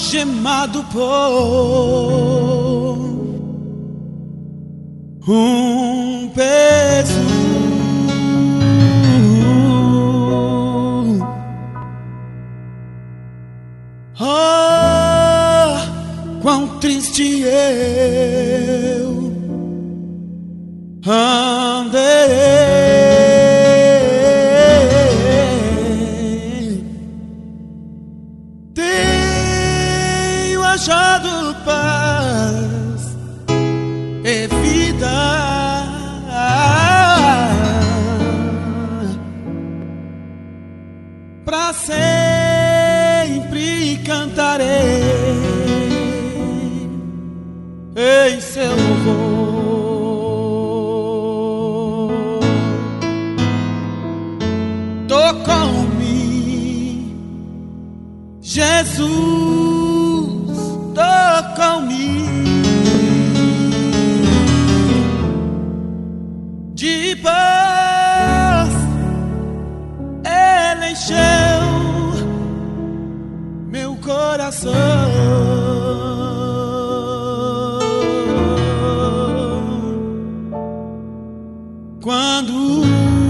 algemado por um peso. Oh, quão triste eu andei. Tenho achado paz e vida, pra sempre cantarei em seu louvor. Tocou-me, Jesus, tocou-me, de paz Ele encheu meu coração. Quando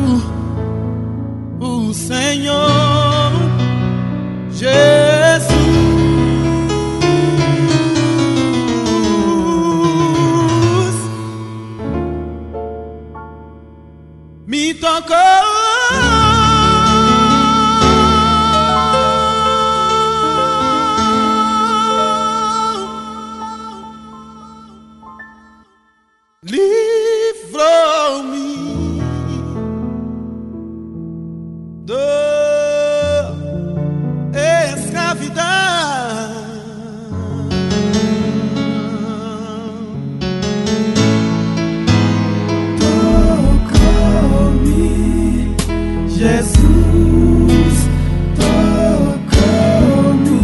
o Senhor Jesus me tocou, livrou-me da escravidão. Tocou-me, Jesus, tocou-me,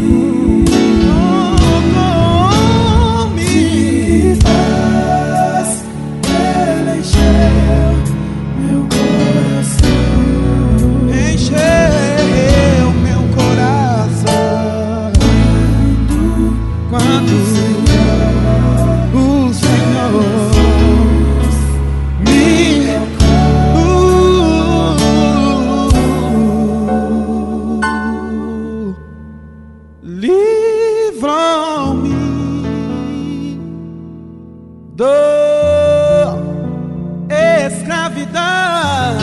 tocou-me, de paz Ele encheu meu coração, encheu meu coração. Quando o Senhor me livrou-me da escravidão,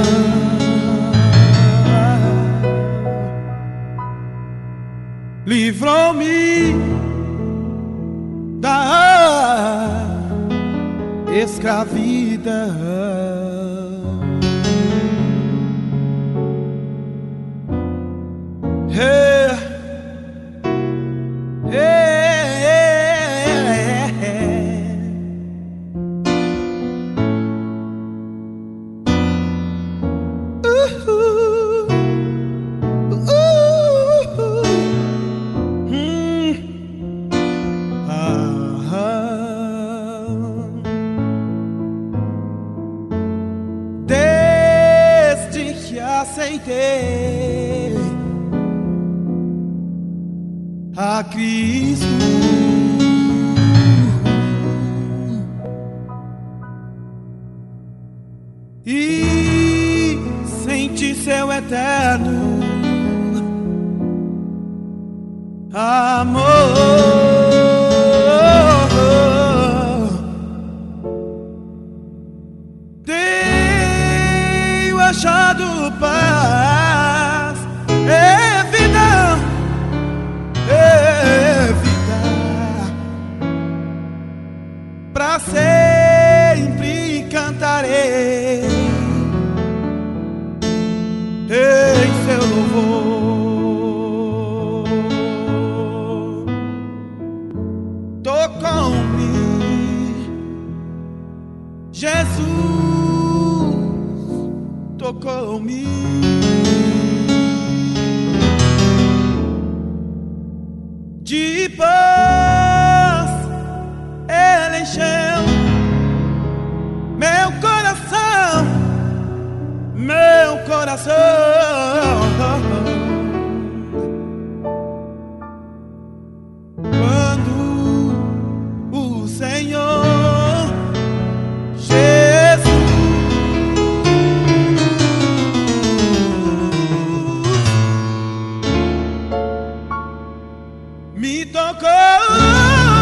livrou-me da escravidão. Desde que aceitei a Cristo, e senti seu eterno amor. Tenho achado paz e vida, pra sempre cantarei em seu louvor. Tocou-me, Jesus, tocou-me, de paz Ele encheu meu coração, meu coração. me tocou.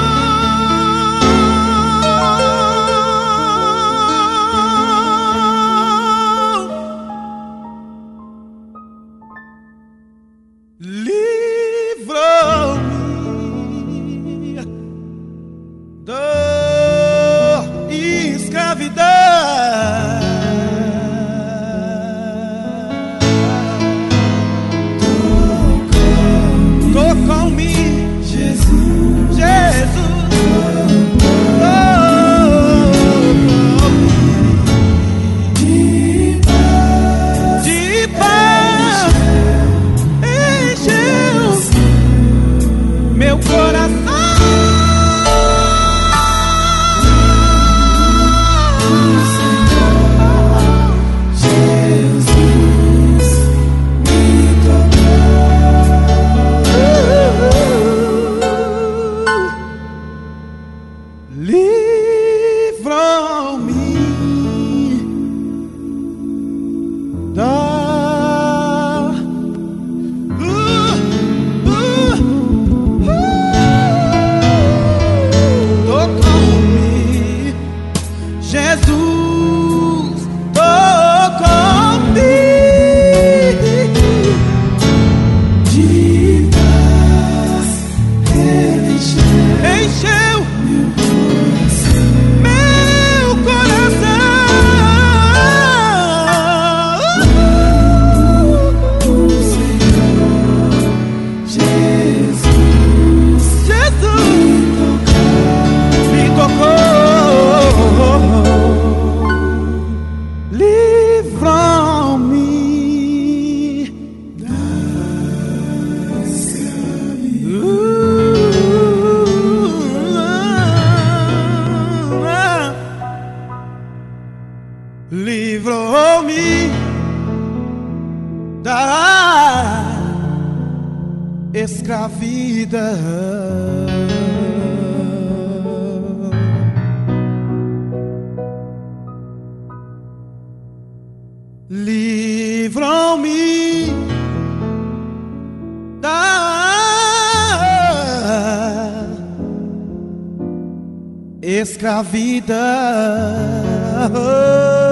Livrou-me da escravidão. Tocou-me, Jesus, Jesus, de paz, encheu meu coração. Livrou-me da tocou-me, Jesus tocou-me, de paz Ele encheu livrou-me da escravidão. Livrou-me da escravidão.